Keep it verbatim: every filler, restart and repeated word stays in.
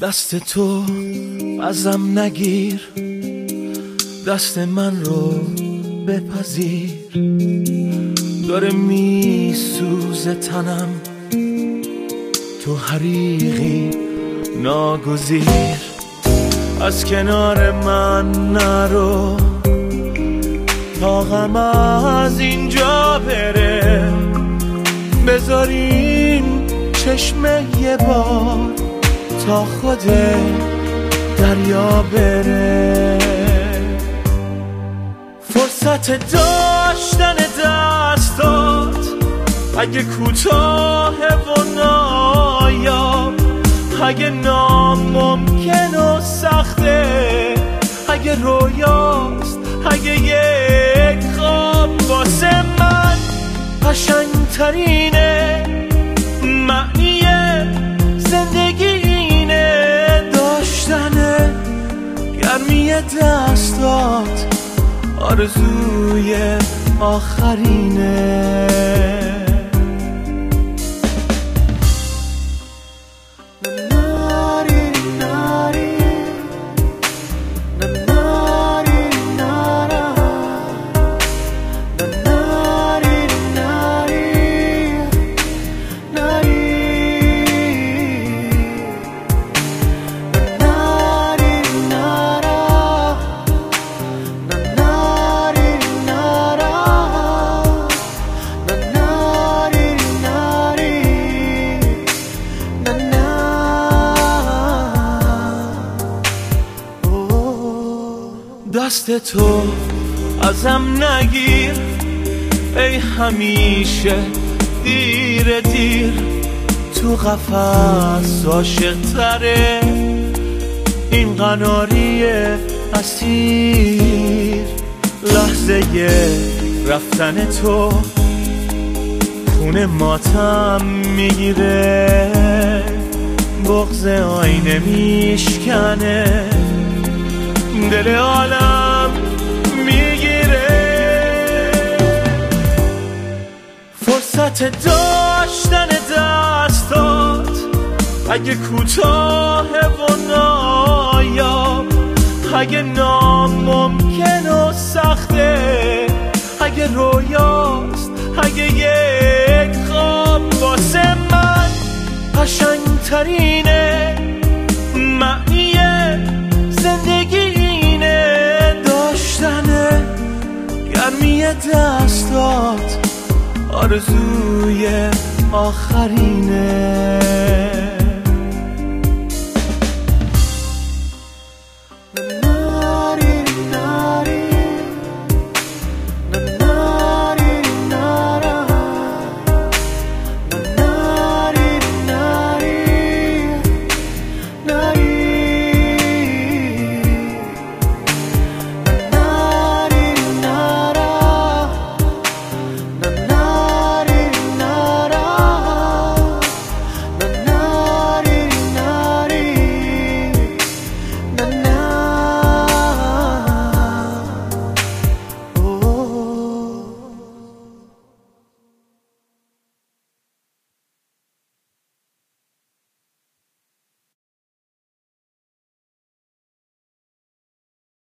دست تو ازم نگیر، دست من رو بپذیر. داره میسوزه تنم، تو حریقی ناگزیر. از کنار من نرو تا غم از اینجا بره. بذارین چشمه یه بار تا خود دریا بره. فرصت داشتن دستات اگه کوتاه و نایاب، اگه ناممکن و سخته، اگه رویاست، اگه یک خواب، واسه من قشنگترینه. معنی زندگی اینه، داشتن گرمی دستات آرزوی آخرینه. دست تو ازم نگیر، ای همیشه دیر دیر. تو قفس عاشق تره این قناری اسیر. لحظه رفتن تو خون ماتم میگیره، بغض آینه میشکنه، دل عالم میگیره. فرصت داشتن دستات اگه کوتاه و نایاب، اگه ناممکن و سخته، اگه رویاست، اگه یک خواب، واسه من قشنگترینه. معنی زندگی اینه، داشتن گرمی دستات آرزوی آخرینه.